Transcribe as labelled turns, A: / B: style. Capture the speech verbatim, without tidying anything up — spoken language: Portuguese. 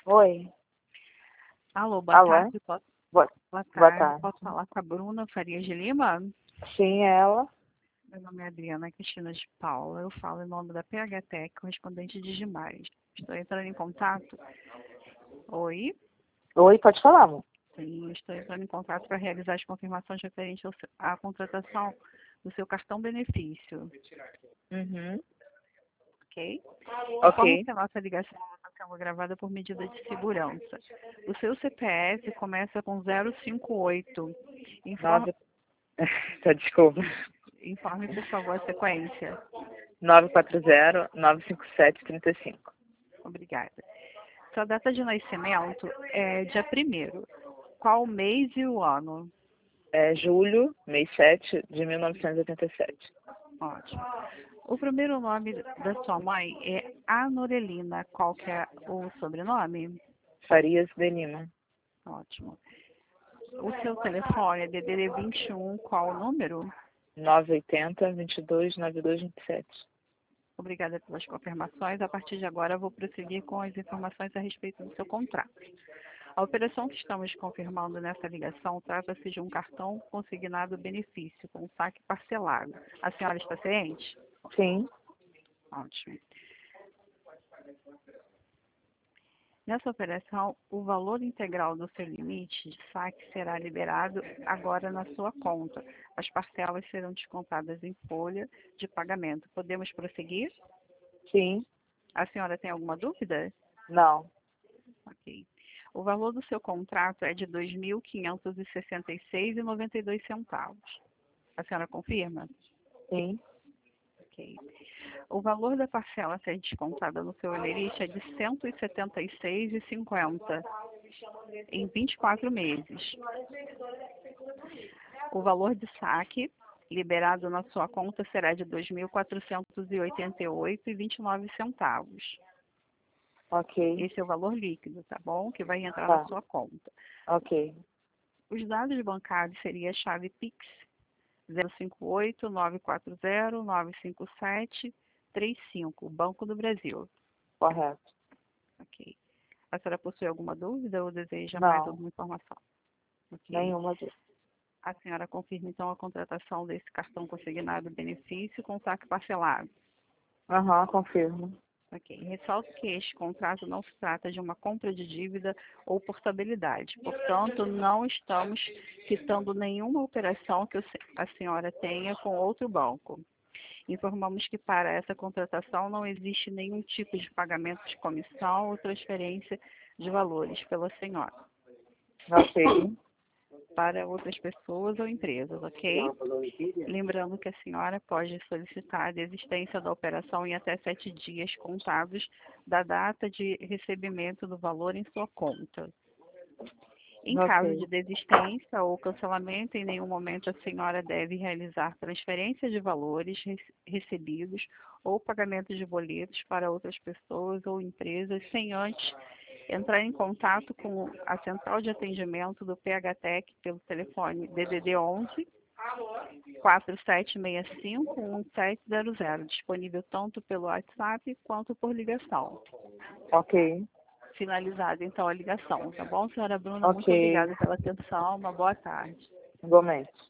A: Oi.
B: Alô, boa
A: Alô?
B: tarde. Posso,
A: Boa,
B: boa
A: boa
B: tarde.
A: tarde.
B: Posso falar com a Bruna Farias de Lima?
A: Sim, ela.
B: Meu nome é Adriana Cristina de Paula. Eu falo em nome da P H Tech, correspondente de Gimares. Estou entrando em contato. Oi?
A: Oi, pode falar, amor.
B: Sim, estou entrando em contato para realizar as confirmações referentes ao seu- à contratação do seu cartão benefício.
A: Uhum.
B: Ok? Informo
A: Ok.
B: que a nossa ligação está sendo gravada por medida de segurança. O seu C P F começa com zero cinco oito. Informe,
A: Nove. Tá, desculpa.
B: informe, por favor, a sequência.
A: nove quatro zero, nove cinco sete, trinta e cinco.
B: Obrigada. Sua data de nascimento é dia primeiro. Qual o mês e o ano?
A: É julho, mês sete de mil novecentos e oitenta e sete.
B: Ótimo. O primeiro nome da sua mãe é Anorelina. Qual que é o sobrenome?
A: Farias de Lima.
B: Ótimo. O seu telefone é D D D vinte e um, qual o número?
A: nove oito zero, vinte e dois, noventa e dois, vinte e sete.
B: Obrigada pelas confirmações. A partir de agora, eu vou prosseguir com as informações a respeito do seu contrato. A operação que estamos confirmando nessa ligação trata-se de um cartão consignado benefício com saque parcelado. A senhora está ciente?
A: Sim.
B: Ótimo. Nessa operação, o valor integral do seu limite de saque será liberado agora na sua conta. As parcelas serão descontadas em folha de pagamento. Podemos prosseguir?
A: Sim.
B: A senhora tem alguma dúvida?
A: Não.
B: Ok. O valor do seu contrato é de dois mil quinhentos e sessenta e seis reais e noventa e dois centavos. A senhora confirma?
A: Sim.
B: Ok. O valor da parcela a ser descontada no seu olerite é de cento e setenta e seis reais e cinquenta centavos em vinte e quatro meses. O valor de saque liberado na sua conta será de dois mil quatrocentos e oitenta e oito reais e vinte e nove centavos.
A: Ok.
B: Esse é o valor líquido, tá bom? Que vai entrar na
A: Tá.
B: sua conta.
A: Ok.
B: Os dados bancários seria a chave Pix zero cinco oito, nove quatro zero, nove cinco sete, três cinco, Banco do Brasil.
A: Correto.
B: Ok. A senhora possui alguma dúvida ou deseja mais
A: Não.
B: alguma informação? Ok.
A: Nenhuma dúvida.
B: A senhora confirma então a contratação desse cartão consignado benefício com saque parcelado.
A: Aham, confirmo.
B: Ok. Ressalto que este contrato não se trata de uma compra de dívida ou portabilidade. Portanto, não estamos citando nenhuma operação que a senhora tenha com outro banco. Informamos que para essa contratação não existe nenhum tipo de pagamento de comissão ou transferência de valores pela senhora
A: Ok.
B: para outras pessoas ou empresas, ok? Lembrando que a senhora pode solicitar a desistência da operação em até sete dias contados da data de recebimento do valor em sua conta. Em caso de
A: Ok.
B: desistência ou cancelamento, em nenhum momento a senhora deve realizar transferência de valores recebidos ou pagamento de boletos para outras pessoas ou empresas sem antes entrar em contato com a central de atendimento do P H Tech pelo telefone D D D onze, quatro sete seis cinco, um sete zero zero, disponível tanto pelo WhatsApp quanto por ligação.
A: Ok.
B: Finalizada então a ligação, tá bom, senhora Bruna?
A: Ok.
B: Muito obrigada pela atenção, uma boa tarde.
A: Igualmente.